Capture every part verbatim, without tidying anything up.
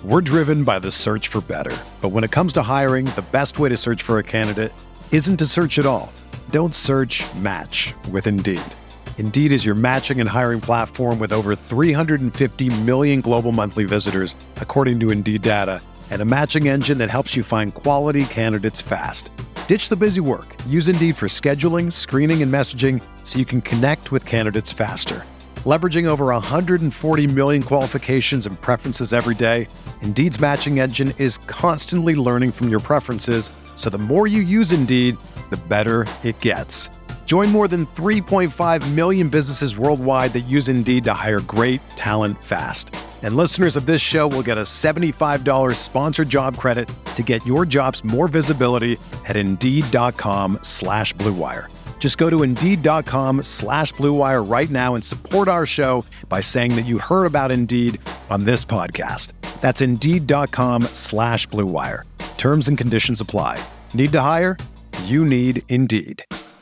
We're driven by the search for better. But when it comes to hiring, the best way to search for a candidate isn't to search at all. Don't search, match with Indeed. Indeed is your matching and hiring platform with over three hundred fifty million global monthly visitors, according to Indeed data, and a matching engine that helps you find quality candidates fast. Ditch the busy work. Use Indeed for scheduling, screening, and messaging so you can connect with candidates faster. Leveraging over one hundred forty million qualifications and preferences every day, Indeed's matching engine is constantly learning from your preferences, so the more you use Indeed, the better it gets. Join more than three point five million businesses worldwide that use Indeed to hire great talent fast. And listeners of this show will get a seventy-five dollars sponsored job credit to get your jobs more visibility at Indeed.com slash Blue Wire. Just go to Indeed.com slash Blue Wire right now and support our show by saying that you heard about Indeed on this podcast. That's Indeed.com slash Blue Wire. Terms and conditions apply. Need to hire? You need Indeed.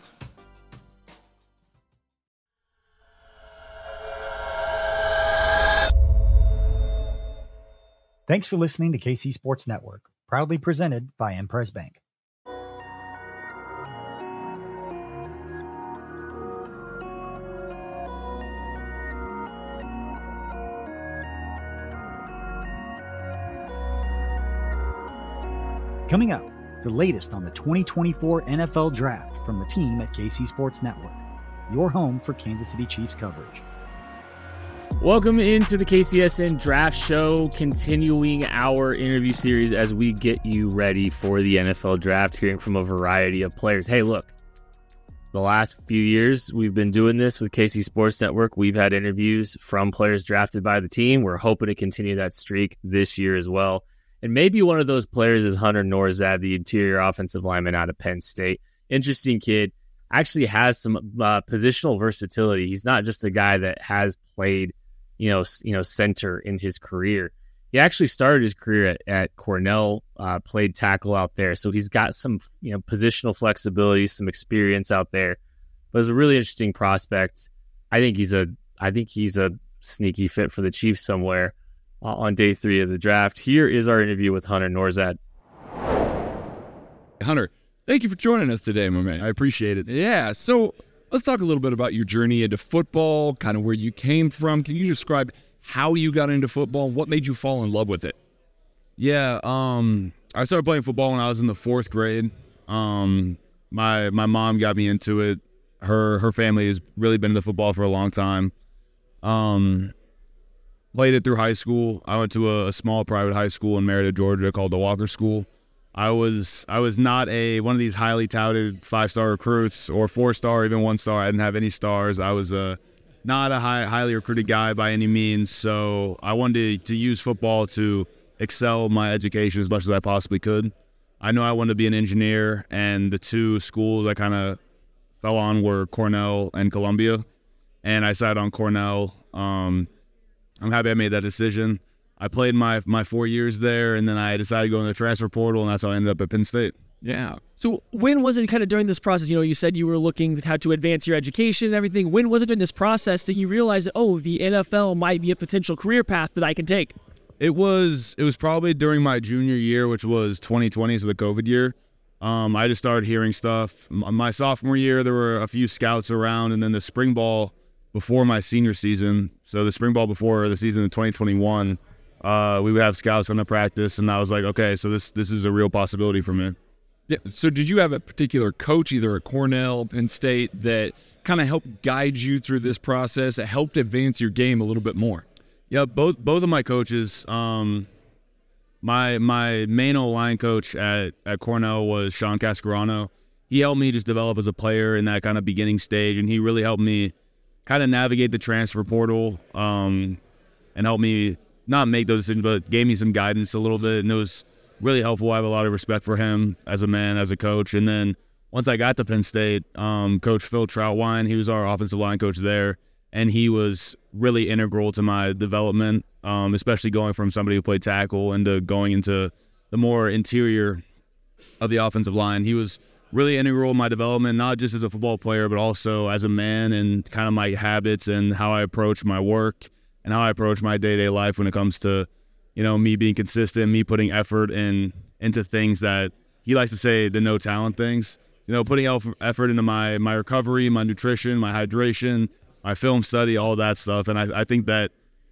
Thanks for listening to K C Sports Network, proudly presented by Impress Bank. Coming up, the latest on the twenty twenty-four N F L Draft from the team at K C Sports Network, your home for Kansas City Chiefs coverage. Welcome into the K C S N Draft Show, continuing our interview series as we get you ready for the N F L Draft, hearing from a variety of players. Hey, look, the last few years we've been doing this with K C Sports Network. We've had interviews from players drafted by the team. We're hoping to continue that streak this year as well. And maybe one of those players is Hunter Nourzad, the interior offensive lineman out of Penn State. Interesting kid. Actually has some uh, positional versatility. He's not just a guy that has played, you know, you know, center in his career. He actually started his career at, at Cornell, uh, played tackle out there. So he's got some, you know, positional flexibility, some experience out there. But it's a really interesting prospect. I think he's a, I think he's a sneaky fit for the Chiefs somewhere uh, on day three of the draft. Here is our interview with Hunter Nourzad. Hunter, thank you for joining us today, my man. I appreciate it. Yeah, so let's talk a little bit about your journey into football, kind of where you came from. Can you describe how you got into football and what made you fall in love with it? Yeah, um, I started playing football when I was in the fourth grade. Um, my my mom got me into it. Her her family has really been into football for a long time. Um, played it through high school. I went to a, a small private high school in Merida, Georgia called the Walker School. I was I was not a one of these highly touted five-star recruits or four-star, even one-star. I didn't have any stars. I was a not a high, highly recruited guy by any means. So I wanted to, to use football to excel my education as much as I possibly could. I know I wanted to be an engineer, and the two schools I kind of fell on were Cornell and Columbia. And I decided on Cornell. Um, I'm happy I made that decision. I played my my four years there, and then I decided to go in the transfer portal, and that's how I ended up at Penn State. Yeah. So when was it kind of during this process, you know, you said you were looking at how to advance your education and everything. When was it in this process that you realized that, oh, the N F L might be a potential career path that I can take? It was it was probably during my junior year, which was twenty twenty, so the COVID year. Um, I just started hearing stuff. My sophomore year, there were a few scouts around, and then the spring ball before my senior season, so the spring ball before the season of twenty twenty-one, uh, we would have scouts come to practice, and I was like, okay, so this this is a real possibility for me. Yeah. So did you have a particular coach, either at Cornell, Penn State, that kind of helped guide you through this process, that helped advance your game a little bit more? Yeah, both both of my coaches. Um, my my main O-line coach at, at Cornell was Sean Cascarano. He helped me just develop as a player in that kind of beginning stage, and he really helped me kind of navigate the transfer portal um, and helped me not make those decisions, but gave me some guidance a little bit, and it was really helpful. I have a lot of respect for him as a man, as a coach. And then once I got to Penn State, um, Coach Phil Troutwine, he was our offensive line coach there, and he was really integral to my development, um, especially going from somebody who played tackle into going into the more interior of the offensive line. He was really integral in my development, not just as a football player, but also as a man and kind of my habits and how I approach my work and how I approach my day-to-day life when it comes to you know, me being consistent, me putting effort in into things that he likes to say the no talent things. You know, putting effort into my my recovery, my nutrition, my hydration, my film study, all that stuff. And I, I think that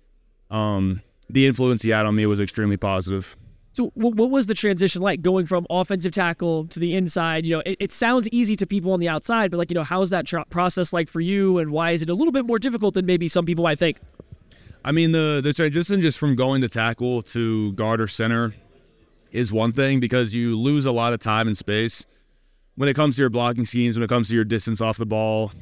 um, the influence he had on me was extremely positive. So what was the transition like going from offensive tackle to the inside? You know, it, it sounds easy to people on the outside, but like, you know, how's that tr- process like for you, and why is it a little bit more difficult than maybe some people might think? I mean, the, the transition just from going to tackle to guard or center is one thing, because you lose a lot of time and space when it comes to your blocking schemes, when it comes to your distance off the ball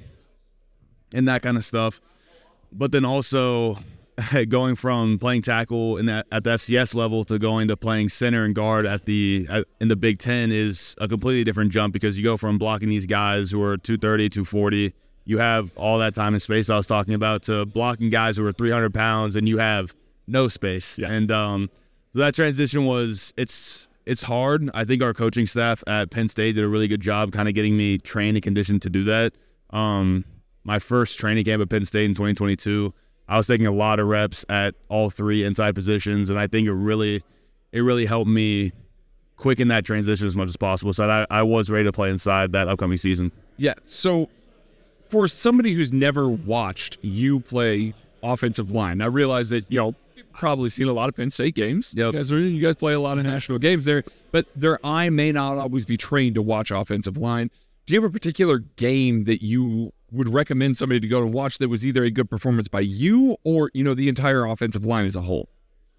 and that kind of stuff. But then also going from playing tackle in that at the F C S level to going to playing center and guard at the at, in the Big Ten is a completely different jump, because you go from blocking these guys who are two thirty, two forty, you have all that time and space I was talking about, to blocking guys who are three hundred pounds and you have no space. Yeah. And um, so that transition was it's it's hard. I think our coaching staff at Penn State did a really good job kind of getting me trained and conditioned to do that. Um, my first training camp at Penn State in twenty twenty-two, I was taking a lot of reps at all three inside positions, and I think it really, it really helped me quicken that transition as much as possible, so that I, I was ready to play inside that upcoming season. Yeah, so for somebody who's never watched you play offensive line, I realize that, you know, you've probably seen a lot of Penn State games. Yep. You guys, are, you guys play a lot of national games there, but their eye may not always be trained to watch offensive line. Do you have a particular game that you would recommend somebody to go and watch that was either a good performance by you or, you know, the entire offensive line as a whole?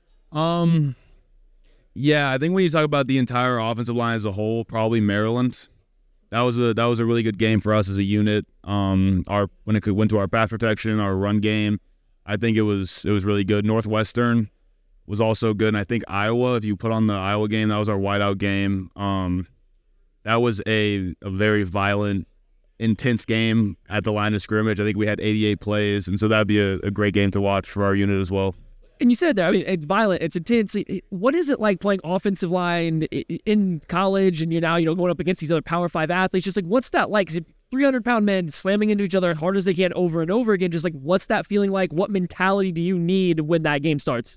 Um, yeah, I think when you talk about the entire offensive line as a whole, probably Maryland. That was a that was a really good game for us as a unit. Um, our when it went to our pass protection, our run game, I think it was it was really good. Northwestern was also good, and I think Iowa. If you put on the Iowa game, that was our whiteout game. Um, that was a a very violent, intense game at the line of scrimmage. I think we had eighty-eight plays, and so that'd be a, a great game to watch for our unit as well. And you said there, I mean, it's violent, it's intense. What is it like playing offensive line in college, and you're now, you know, going up against these other Power Five athletes? Just like, what's that like? Is it three hundred pound men slamming into each other as hard as they can over and over again? Just like, what's that feeling like? What mentality do you need when that game starts?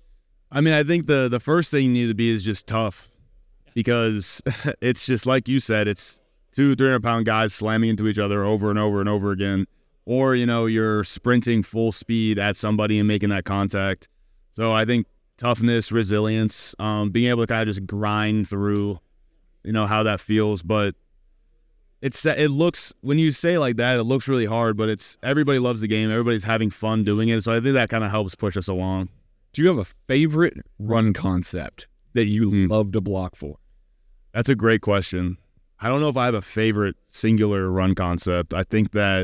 I mean, I think the the first thing you need to be is just tough, because it's just like you said, it's two three hundred pound guys slamming into each other over and over and over again. Or, you know, you're sprinting full speed at somebody and making that contact. So I think toughness, resilience, um, being able to kind of just grind through, you know, how that feels. But it's it looks, when you say like that, it looks really hard, but it's everybody loves the game. Everybody's having fun doing it. So I think that kind of helps push us along. Do you have a favorite run concept that you Hmm. love to block for? That's a great question. I don't know if I have a favorite singular run concept. I think that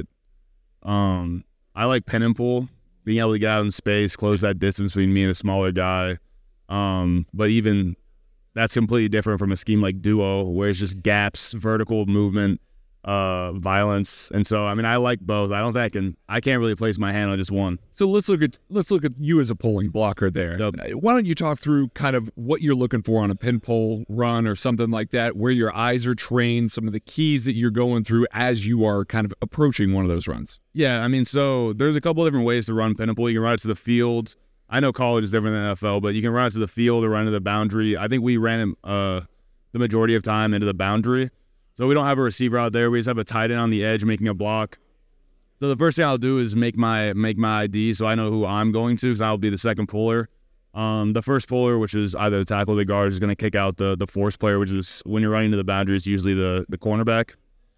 um, I like pin and pull, being able to get out in space, close that distance between me and a smaller guy. Um, but even that's completely different from a scheme like duo, where it's just gaps, vertical movement, uh, violence. And so, I mean, I like both. I don't think I can, I can't really place my hand on just one. So let's look at let's look at you as a pulling blocker there. Yep. Why don't you talk through kind of what you're looking for on a pin pull run or something like that, where your eyes are trained, some of the keys that you're going through as you are kind of approaching one of those runs? Yeah, I mean, so there's a couple different ways to run pin and pull. You can run it to the field. I know college is different than N F L, but you can run it to the field or run to the boundary. I think we ran it uh, the majority of time into the boundary. So we don't have a receiver out there. We just have a tight end on the edge making a block. So the first thing I'll do is make my make my I D so I know who I'm going to, because I'll be the second puller. Um, the first puller, which is either the tackle or the guard, is going to kick out the the force player, which is when you're running to the boundary, it's usually the, the cornerback.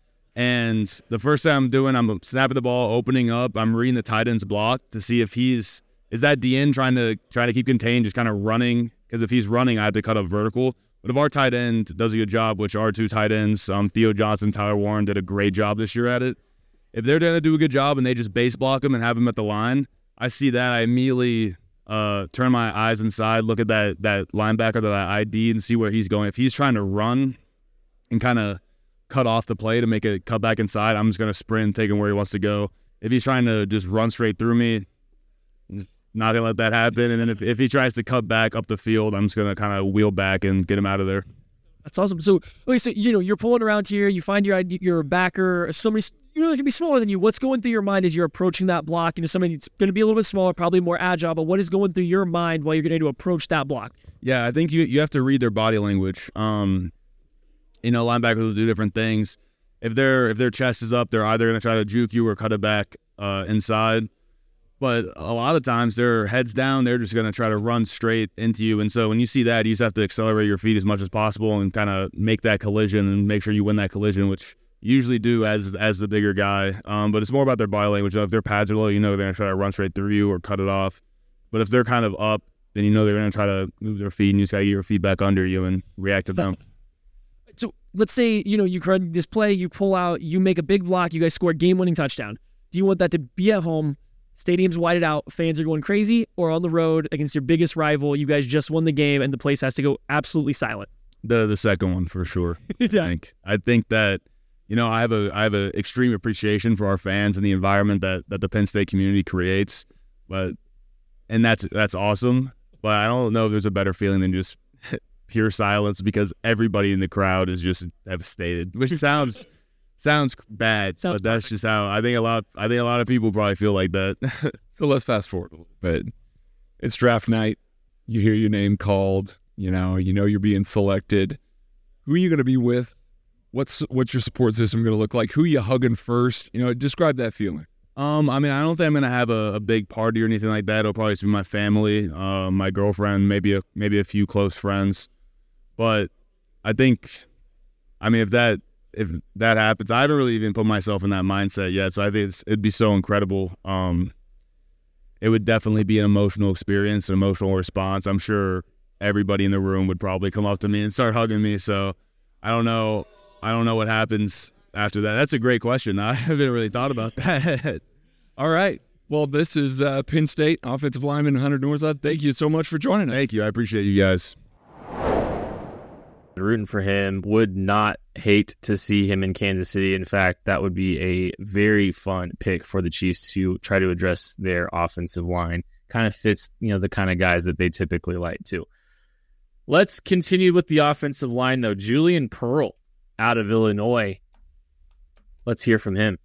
And the first thing I'm doing, I'm snapping the ball, opening up. I'm reading the tight end's block to see if he's is that D N trying to trying to keep contained, just kind of running. Because if he's running, I have to cut a vertical. But if our tight end does a good job, which our two tight ends, um, Theo Johnson, Tyler Warren, did a great job this year at it. If they're going to do a good job and they just base block him and have him at the line, I see that. I immediately uh, turn my eyes inside, look at that that linebacker that I I D and see where he's going. If he's trying to run and kind of cut off the play to make it cut back inside, I'm just going to sprint, take him where he wants to go. If he's trying to just run straight through me, not going to let that happen. And then if, if he tries to cut back up the field, I'm just going to kind of wheel back and get him out of there. That's awesome. So, okay, so you know, you're pulling around here. You find your your backer. Somebody, you know they're going to be smaller than you. What's going through your mind as you're approaching that block? You know, somebody that's going to be a little bit smaller, probably more agile, but what is going through your mind while you're going to approach that block? Yeah, I think you you have to read their body language. Um, you know, linebackers will do different things. If their if their chest is up, they're either going to try to juke you or cut it back uh, inside. But a lot of times their heads down, they're just going to try to run straight into you. And so when you see that, you just have to accelerate your feet as much as possible and kind of make that collision and make sure you win that collision, which you usually do as as the bigger guy. Um, but it's more about their body language. If their pads are low, you know they're going to try to run straight through you or cut it off. But if they're kind of up, then you know they're going to try to move their feet, and you just got to get your feet back under you and react to them. So let's say, you know, you run this play, you pull out, you make a big block, you guys score a game-winning touchdown. Do you want that to be at home, stadium's whited out, fans are going crazy, or on the road against your biggest rival, you guys just won the game and the place has to go absolutely silent? The the second one for sure. Yeah. I think I think that, you know, I have a I have an extreme appreciation for our fans and the environment that, that the Penn State community creates, but and that's that's awesome. But I don't know if there's a better feeling than just pure silence because everybody in the crowd is just devastated, which sounds sounds bad, Sounds but that's perfect. just how I think a lot. I think a lot of people probably feel like that. So let's fast forward a little bit. It's draft night. You hear your name called. You know, you know you're being selected. Who are you going to be with? What's what's your support system going to look like? Who you hugging first? You know, describe that feeling. Um, I mean, I don't think I'm gonna have a, a big party or anything like that. It'll probably just be my family, uh, my girlfriend, maybe a maybe a few close friends. But I think, I mean, if that if that happens, I haven't really even put myself in that mindset yet. So I think it's, it'd be so incredible. Um, it would definitely be an emotional experience, an emotional response. I'm sure everybody in the room would probably come up to me and start hugging me. So I don't know. I don't know what happens after that. That's a great question. I haven't really thought about that. All right. Well, this is uh, Penn State offensive lineman Hunter Nourzad. Thank you so much for joining us. Thank you. I appreciate you guys. Rooting for him. Would not hate to see him in Kansas City. In fact, that would be a very fun pick for the Chiefs to try to address their offensive line. Kind of fits, you know, the kind of guys that they typically like too. Let's continue with the offensive line, though. Julian Pearl out of Illinois. Let's hear from him.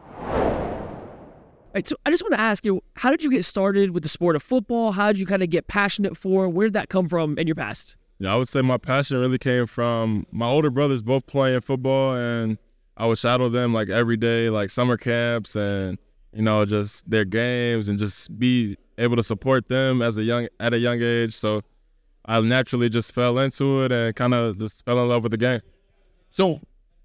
All right, so I just want to ask you, how did you get started with the sport of football? How did you kind of get passionate for? Where did that come from in your past? Yeah, I would say my passion really came from my older brothers both playing football, and I would shadow them like every day, like summer camps and, you know, just their games and just be able to support them as a young at a young age. So I naturally just fell into it and kind of just fell in love with the game. So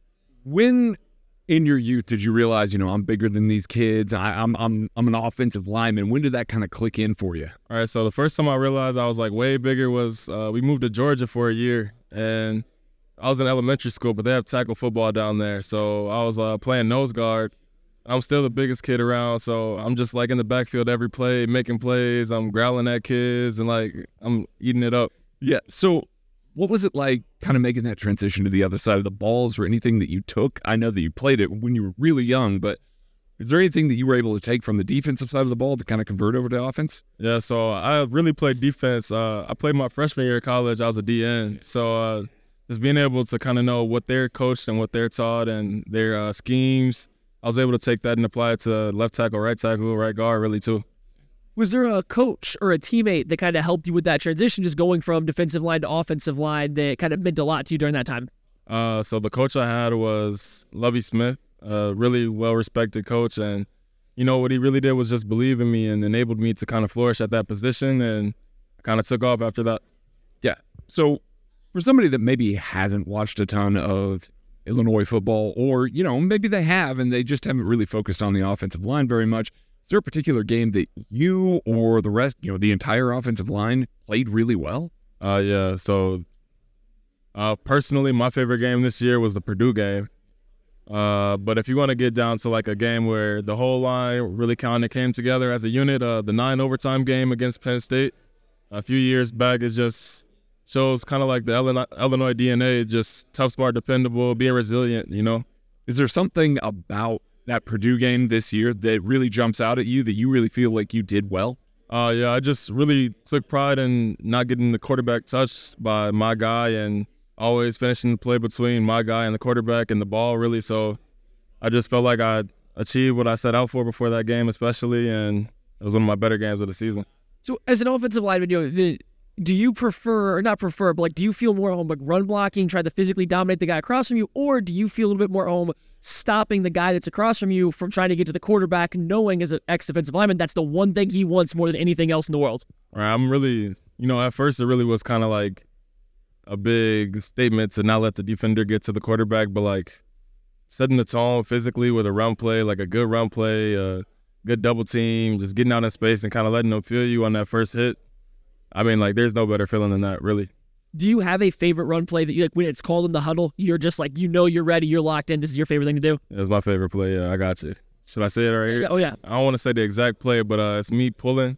when in your youth did you realize, you know, I'm bigger than these kids? I, I'm I'm I'm an offensive lineman. When did that kind of click in for you? All right, so the first time I realized I was like way bigger was uh, we moved to Georgia for a year, and I was in elementary school, but they have tackle football down there. So I was uh, playing nose guard. I'm still the biggest kid around, so I'm just like in the backfield every play, making plays. I'm growling at kids and like I'm eating it up. Yeah. So what was it like kind of making that transition to the other side of the balls or anything that you took? I know that you played it when you were really young, but is there anything that you were able to take from the defensive side of the ball to kind of convert over to offense? Yeah, so I really played defense. Uh, I played my freshman year of college. I was a D N. So uh, just being able to kind of know what they're coached and what they're taught and their uh, schemes, I was able to take that and apply it to left tackle, right tackle, right guard really too. Was there a coach or a teammate that kind of helped you with that transition, just going from defensive line to offensive line, that kind of meant a lot to you during that time? Uh, so the coach I had was Lovie Smith, a really well-respected coach. And, you know, what he really did was just believe in me and enabled me to kind of flourish at that position, and I kind of took off after that. Yeah. So for somebody that maybe hasn't watched a ton of Illinois football, or, you know, maybe they have and they just haven't really focused on the offensive line very much, is there a particular game that you or the rest, you know, the entire offensive line played really well? Uh, yeah, so uh, personally, my favorite game this year was the Purdue game. Uh, but if you want to get down to like a game where the whole line really kind of came together as a unit, uh, the nine overtime game against Penn State a few years back, it just shows kind of like the Illinois, Illinois D N A, just tough, smart, dependable, being resilient, you know? Is there something about that Purdue game this year that really jumps out at you that you really feel like you did well? Uh, yeah, I just really took pride in not getting the quarterback touched by my guy and always finishing the play between my guy and the quarterback and the ball, really. So I just felt like I achieved what I set out for before that game, especially, and it was one of my better games of the season. So as an offensive lineman, you know, the, do you prefer, or not prefer, but like, do you feel more home like run blocking, try to physically dominate the guy across from you, or do you feel a little bit more home stopping the guy that's across from you from trying to get to the quarterback, knowing as an ex-defensive lineman that's the one thing he wants more than anything else in the world? All right, I'm really, you know, at first it really was kind of like a big statement to not let the defender get to the quarterback, but like setting the tone physically with a run play, like a good run play, a good double team, just getting out in space and kind of letting them feel you on that first hit. I mean, like, there's no better feeling than that, really. Do you have a favorite run play that you like when it's called in the huddle? You're just like, you know, you're ready, you're locked in. This is your favorite thing to do? It's my favorite play. Yeah, I got you. Should I say it right here? Oh, yeah. I don't want to say the exact play, but uh, it's me pulling.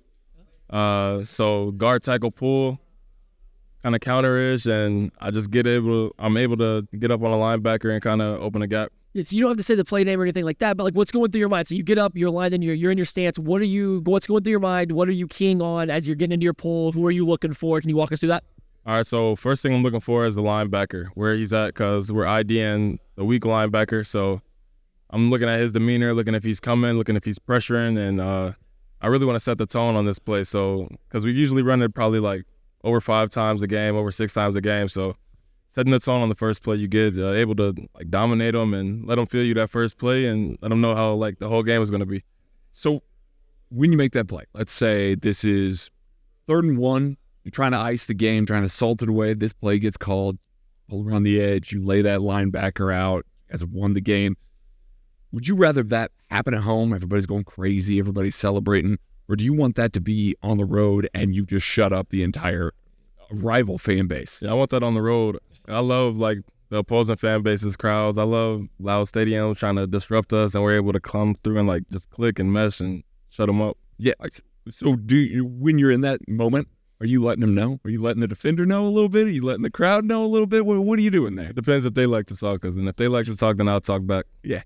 Uh, so guard tackle pull, kind of counter-ish, and I just get able. I'm able to get up on a linebacker and kind of open a gap. Yeah, so you don't have to say the play name or anything like that, but like what's going through your mind? So you get up, you're lined in, you're, you're in your stance. What are you? What's going through your mind? What are you keying on as you're getting into your pull? Who are you looking for? Can you walk us through that? All right, so first thing I'm looking for is the linebacker, where he's at, because we're IDing the weak linebacker. So I'm looking at his demeanor, looking if he's coming, looking if he's pressuring, and uh, I really want to set the tone on this play. So because we usually run it probably like over five times a game, over six times a game. So setting the tone on the first play, you get uh, able to like dominate them and let them feel you that first play and let them know how like the whole game is going to be. So when you make that play, let's say this is third and one, you're trying to ice the game, trying to salt it away. This play gets called, pull around the edge, you lay that linebacker out, you guys have won the game. Would you rather that happen at home, everybody's going crazy, everybody's celebrating, or do you want that to be on the road and you just shut up the entire rival fan base? Yeah, I want that on the road. I love like the opposing fan base's crowds. I love loud stadiums trying to disrupt us, and we're able to come through and like just click and mesh and shut them up. Yeah. So do you, when you're in that moment, are you letting them know? Are you letting the defender know a little bit? Are you letting the crowd know a little bit? What, what are you doing there? It depends if they like to talk, and if they like to talk, then I'll talk back. Yeah.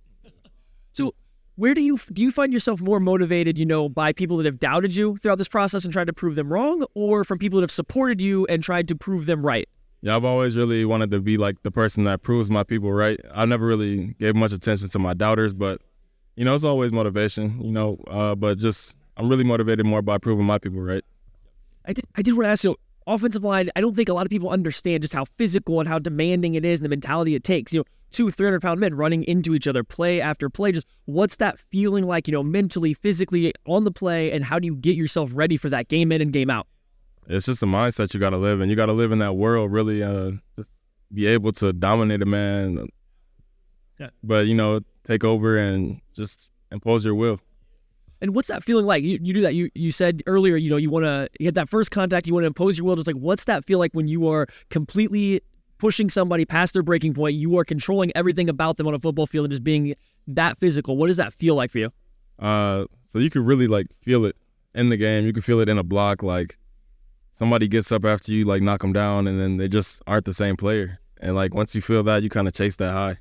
So where do you do you find yourself more motivated, you know, by people that have doubted you throughout this process and tried to prove them wrong, or from people that have supported you and tried to prove them right? Yeah, I've always really wanted to be like the person that proves my people right. I never really gave much attention to my doubters, but, you know, it's always motivation, you know, uh, but just I'm really motivated more by proving my people right. I did, I did want to ask you, offensive line, I don't think a lot of people understand just how physical and how demanding it is and the mentality it takes. You know, two three hundred pound men running into each other play after play. Just what's that feeling like, you know, mentally, physically on the play, and how do you get yourself ready for that game in and game out? It's just a mindset you got to live in. You got to live in that world, really, uh, just be able to dominate a man. Yeah. But, you know, take over and just impose your will. And what's that feeling like? You, you do that. You you said earlier, you know, you want to get that first contact, you want to impose your will. Just like, what's that feel like when you are completely pushing somebody past their breaking point? You are controlling everything about them on a football field and just being that physical. What does that feel like for you? Uh, so you could really like feel it in the game. You can feel it in a block. Like somebody gets up after you, like knock them down, and then they just aren't the same player. And like once you feel that, you kind of chase that high.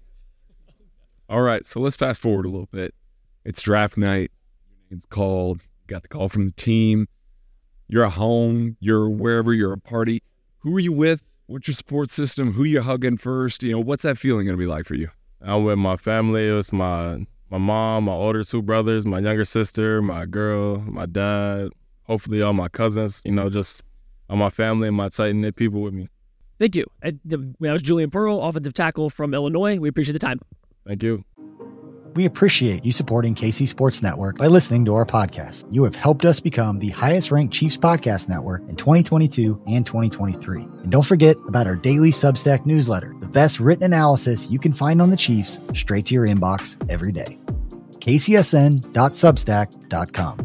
All right, so let's fast forward a little bit. It's draft night. It's called, got the call from the team. You're at home, you're wherever, you're a party. Who are you with? What's your support system? Who you hugging first? You know, what's that feeling going to be like for you? I'm with my family. It was my my mom, my older two brothers, my younger sister, my girl, my dad, hopefully all my cousins, you know, just all my family and my tight-knit people with me. Thank you. That was Julian Pearl, offensive tackle from Illinois. We appreciate the time. Thank you. We appreciate you supporting K C Sports Network by listening to our podcast. You have helped us become the highest-ranked Chiefs podcast network in twenty twenty-two and twenty twenty-three. And don't forget about our daily Substack newsletter, the best written analysis you can find on the Chiefs straight to your inbox every day. K C S N dot substack dot com.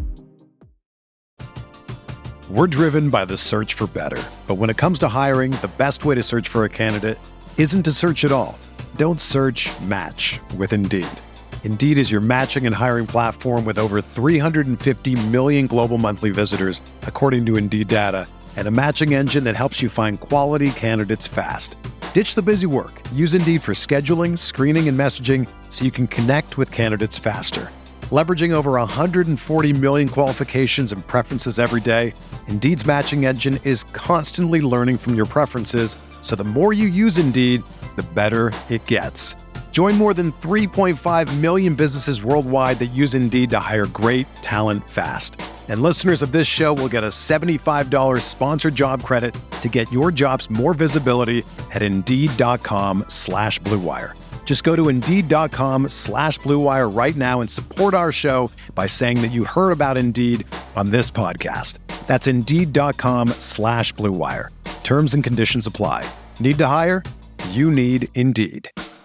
We're driven by the search for better. But when it comes to hiring, the best way to search for a candidate isn't to search at all. Don't search, match with Indeed. Indeed is your matching and hiring platform with over three hundred fifty million global monthly visitors, according to Indeed data, and a matching engine that helps you find quality candidates fast. Ditch the busy work. Use Indeed for scheduling, screening, and messaging so you can connect with candidates faster. Leveraging over one hundred forty million qualifications and preferences every day, Indeed's matching engine is constantly learning from your preferences, so the more you use Indeed, the better it gets. Join more than three point five million businesses worldwide that use Indeed to hire great talent fast. And listeners of this show will get a seventy-five dollars sponsored job credit to get your jobs more visibility at Indeed.com slash Blue Wire. Just go to Indeed.com slash Blue Wire right now and support our show by saying that you heard about Indeed on this podcast. That's Indeed.com slash Blue Wire. Terms and conditions apply. Need to hire? You need Indeed.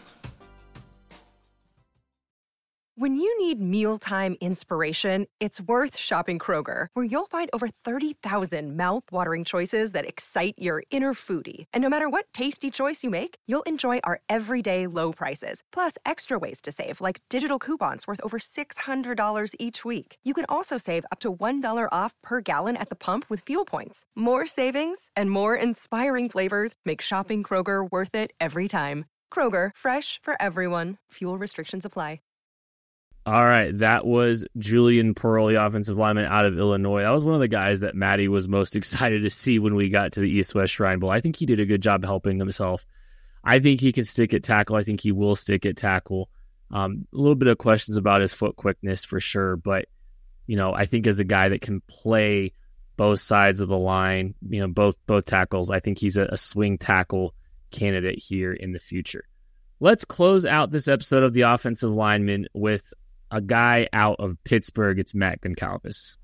When you need mealtime inspiration, it's worth shopping Kroger, where you'll find over thirty thousand mouth-watering choices that excite your inner foodie. And no matter what tasty choice you make, you'll enjoy our everyday low prices, plus extra ways to save, like digital coupons worth over six hundred dollars each week. You can also save up to one dollar off per gallon at the pump with fuel points. More savings and more inspiring flavors make shopping Kroger worth it every time. Kroger, fresh for everyone. Fuel restrictions apply. All right, that was Julian Pearl, the offensive lineman out of Illinois. That was one of the guys that Maddie was most excited to see when we got to the East-West Shrine Bowl. I think he did a good job helping himself. I think he can stick at tackle. I think he will stick at tackle. Um, a little bit of questions about his foot quickness for sure, but you know, I think as a guy that can play both sides of the line, you know, both both tackles, I think he's a, a swing tackle candidate here in the future. Let's close out this episode of The Offensive Lineman with a guy out of Pittsburgh. It's Matt Goncalves.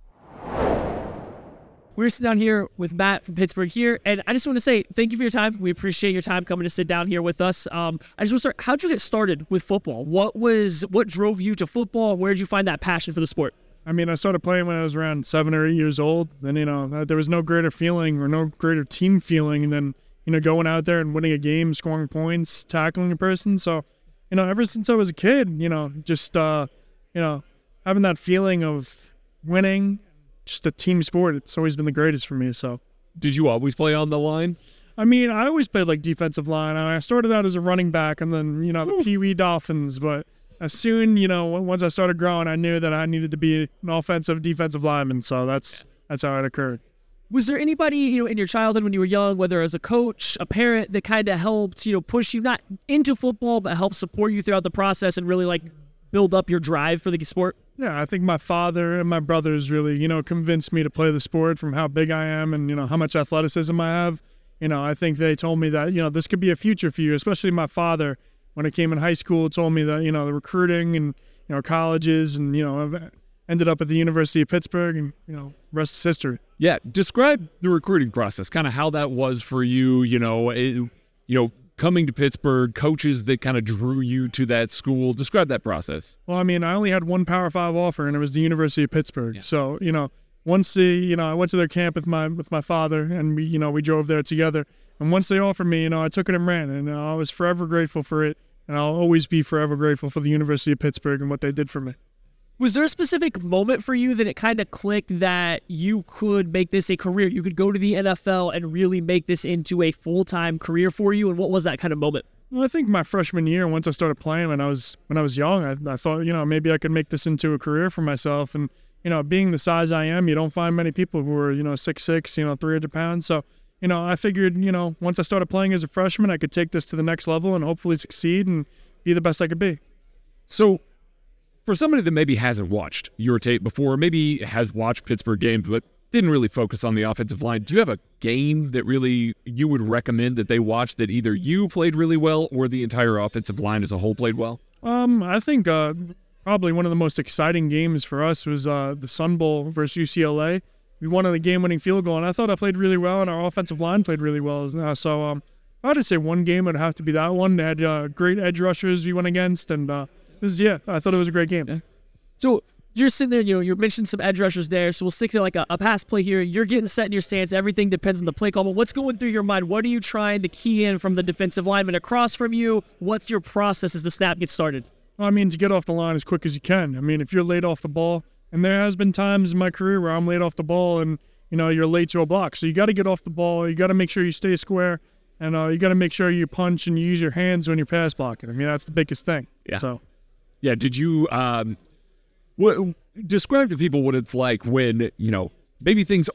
We're sitting down here with Matt from Pittsburgh here, and I just want to say thank you for your time. We appreciate your time coming to sit down here with us. Um, I just want to start, how'd you get started with football? What was what drove you to football? Where did you find that passion for the sport? I mean, I started playing when I was around seven or eight years old, and, you know, there was no greater feeling or no greater team feeling than, you know, going out there and winning a game, scoring points, tackling a person. So, you know, ever since I was a kid, you know, just, uh, you know, having that feeling of winning, just a team sport, it's always been the greatest for me. So, did you always play on the line? I mean, I always played like defensive line. I started out as a running back, and then, you know, the Pee Wee Dolphins. But as soon, you know, once I started growing, I knew that I needed to be an offensive, defensive lineman. So that's that's how it occurred. Was there anybody, you know, in your childhood when you were young, whether as a coach, a parent, that kind of helped, you know, push you not into football, but help support you throughout the process and really like build up your drive for the sport? Yeah, I think my father and my brothers really, you know, convinced me to play the sport from how big I am and, you know, how much athleticism I have. You know, I think they told me that, you know, this could be a future for you, especially my father. When I came in high school, told me that, you know, the recruiting and, you know, colleges and, you know, I've ended up at the University of Pittsburgh and, you know, rest is history. Yeah, describe the recruiting process, kind of how that was for you, you know, it, you know, coming to Pittsburgh, coaches that kind of drew you to that school. Describe that process. Well, I mean, I only had one Power Five offer, and it was the University of Pittsburgh. Yeah. So, you know, once the, you know, I went to their camp with my with my father, and we, you know, we drove there together. And once they offered me, you know, I took it and ran, and uh, I was forever grateful for it, and I'll always be forever grateful for the University of Pittsburgh and what they did for me. Was there a specific moment for you that it kind of clicked that you could make this a career? You could go to the N F L and really make this into a full-time career for you? And what was that kind of moment? Well, I think my freshman year, once I started playing when I was when I was young, I, I thought, you know, maybe I could make this into a career for myself. And, you know, being the size I am, you don't find many people who are, you know, six six, you know, three hundred pounds. So, you know, I figured, you know, once I started playing as a freshman, I could take this to the next level and hopefully succeed and be the best I could be. So, for somebody that maybe hasn't watched your tape before, maybe has watched Pittsburgh games but didn't really focus on the offensive line, do you have a game that really you would recommend that they watch that either you played really well or the entire offensive line as a whole played well? Um, I think uh, probably one of the most exciting games for us was uh, the Sun Bowl versus U C L A. We won on the game-winning field goal, and I thought I played really well, and our offensive line played really well as now. So um, if I had to say one game, it would have to be that one. They had uh, great edge rushers we went against, and uh, it was, yeah, I thought it was a great game. Yeah. So you're sitting there, you know, you mentioned some edge rushers there, so we'll stick to like a, a pass play here. You're getting set in your stance. Everything depends on the play call, but what's going through your mind? What are you trying to key in from the defensive lineman across from you? What's your process as the snap gets started? Well, I mean, to get off the line as quick as you can. I mean, if you're late off the ball, and there has been times in my career where I'm late off the ball and, you know, you're late to a block. So you got to get off the ball. You got to make sure you stay square, and uh, you got to make sure you punch and you use your hands when you're pass blocking. I mean, that's the biggest thing. Yeah. So, yeah. Did you um, what describe to people what it's like when, you know, maybe things aren't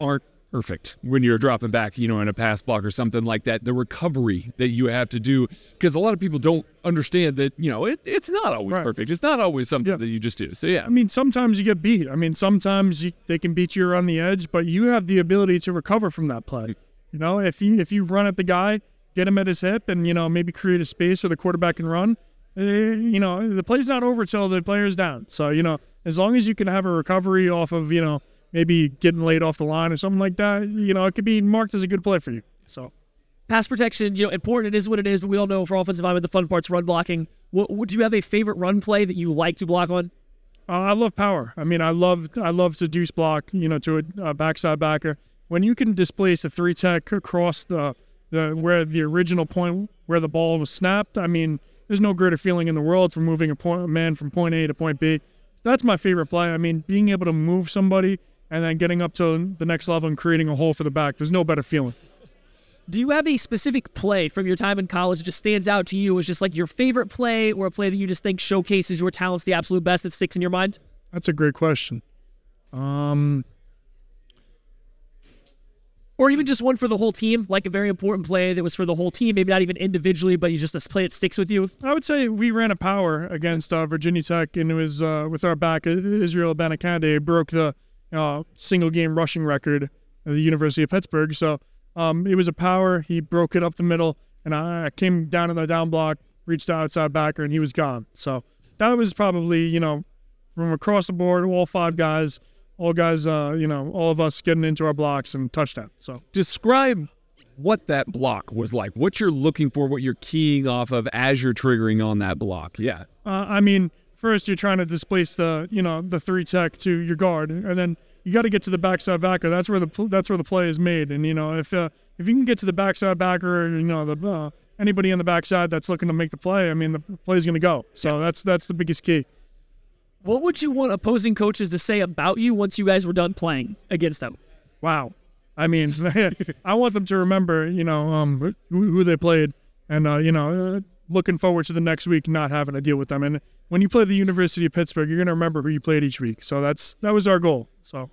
perfect when you're dropping back, you know, in a pass block or something like that. The recovery that you have to do, because a lot of people don't understand that, you know, it, it's not always Right. perfect. It's not always something Yeah. that you just do. So, yeah. I mean, sometimes you get beat. I mean, sometimes you, they can beat you on the edge, but you have the ability to recover from that play. You know, if you if you run at the guy, get him at his hip, and, you know, maybe create a space so the quarterback can run, uh, you know, the play's not over till the player's down. So, you know, as long as you can have a recovery off of, you know, maybe getting laid off the line or something like that, you know, it could be marked as a good play for you. So, Pass protection, you know, important. It is what it is, but we all know for offensive linemen, the fun part's run blocking. What, would you have a favorite run play that you like to block on? Uh, I love power. I mean, I love I love to deuce block, you know, to a, a backside backer. When you can displace a three tech across the the where the original point where the ball was snapped, I mean, there's no greater feeling in the world for moving a, point, a man from point A to point B. That's my favorite play. I mean, being able to move somebody and then getting up to the next level and creating a hole for the back. There's no better feeling. Do you have a specific play from your time in college that just stands out to you as just like your favorite play, or a play that you just think showcases your talents the absolute best that sticks in your mind? That's a great question. Um, Or even just one for the whole team, like a very important play that was for the whole team, maybe not even individually, but you just a play that sticks with you. I would say we ran a power against uh, Virginia Tech, and it was uh, with our back, Israel Abanikanda broke the uh, single game rushing record at the University of Pittsburgh. So um, it was a power. He broke it up the middle, and I came down in the down block, reached out outside backer, and he was gone. So that was probably, you know, from across the board, all five guys, all guys, uh, you know, all of us getting into our blocks and touchdown. So Describe what that block was like, what you're looking for, what you're keying off of as you're triggering on that block. Yeah. Uh, I mean, first you're trying to displace the, you know, the three tech to your guard, and then you got to get to the backside backer. That's where the that's where the play is made. And you know, if uh, if you can get to the backside backer, or, you know, the uh, anybody on the backside that's looking to make the play, I mean, the play's going to go. So that's that's the biggest key. What would you want opposing coaches to say about you once you guys were done playing against them? Wow. I mean, I want them to remember, you know, um, who, who they played, and uh, you know, uh, looking forward to the next week not having to deal with them. And when you play the University of Pittsburgh, you're going to remember who you played each week. So that's that was our goal. So.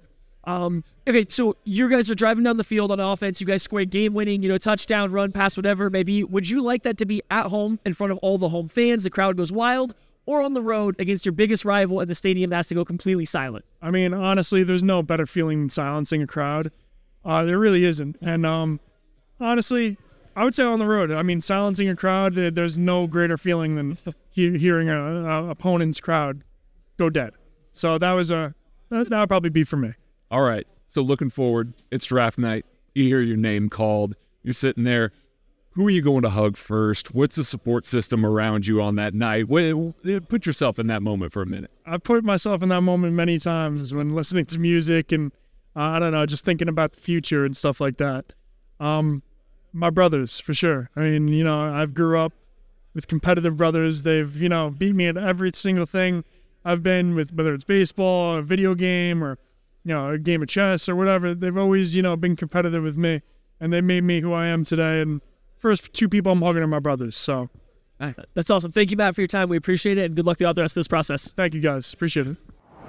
Um, okay, so you guys are driving down the field on offense. You guys score a game-winning, you know, touchdown, run, pass, whatever it may be. Would you like that to be at home in front of all the home fans, the crowd goes wild, or on the road against your biggest rival and the stadium has to go completely silent? I mean, honestly, there's no better feeling than silencing a crowd. Uh, there really isn't. And um, honestly, I would say on the road. I mean, silencing a crowd, there's no greater feeling than he- hearing a, a opponent's crowd go dead. So that was a that, that would probably be for me. All right. So looking forward, it's draft night. You hear your name called. You're sitting there. Who are you going to hug first? What's the support system around you on that night? Put yourself in that moment for a minute. I've put myself in that moment many times when listening to music and, uh, I don't know, just thinking about the future and stuff like that. Um, my brothers, for sure. I mean, you know, I've grew up with competitive brothers. They've, you know, beat me at every single thing I've been with, whether it's baseball, a video game, or, you know, a game of chess or whatever. They've always, you know, been competitive with me, and they made me who I am today. And first two people I'm hugging are my brothers. So nice. That's awesome. Thank you, Matt, for your time. We appreciate it, and good luck throughout the rest of this process. Thank you, guys. Appreciate it.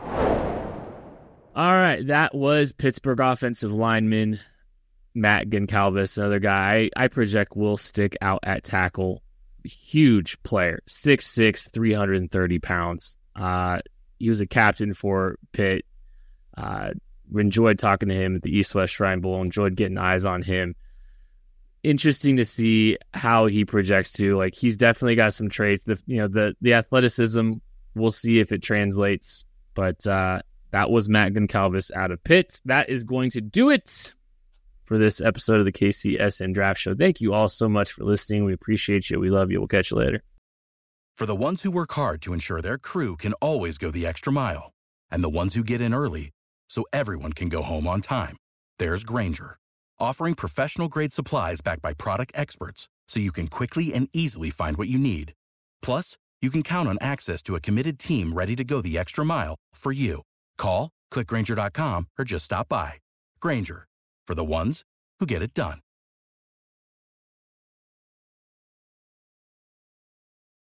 All right, that was Pittsburgh offensive lineman Matt Goncalves, another guy I, I project will stick out at tackle. Huge player, six six, three hundred thirty pounds. Uh, he was a captain for Pitt. Uh, enjoyed talking to him at the East-West Shrine Bowl. Enjoyed getting eyes on him. Interesting to see how he projects to. Like, he's definitely got some traits. The you know the the athleticism. We'll see if it translates. But uh, that was Matt Goncalves out of Pitt. That is going to do it for this episode of the K C S N Draft Show. Thank you all so much for listening. We appreciate you. We love you. We'll catch you later. For the ones who work hard to ensure their crew can always go the extra mile, and the ones who get in early so everyone can go home on time, there's Grainger, offering professional-grade supplies backed by product experts so you can quickly and easily find what you need. Plus, you can count on access to a committed team ready to go the extra mile for you. Call, click Grainger dot com, or just stop by. Grainger, for the ones who get it done.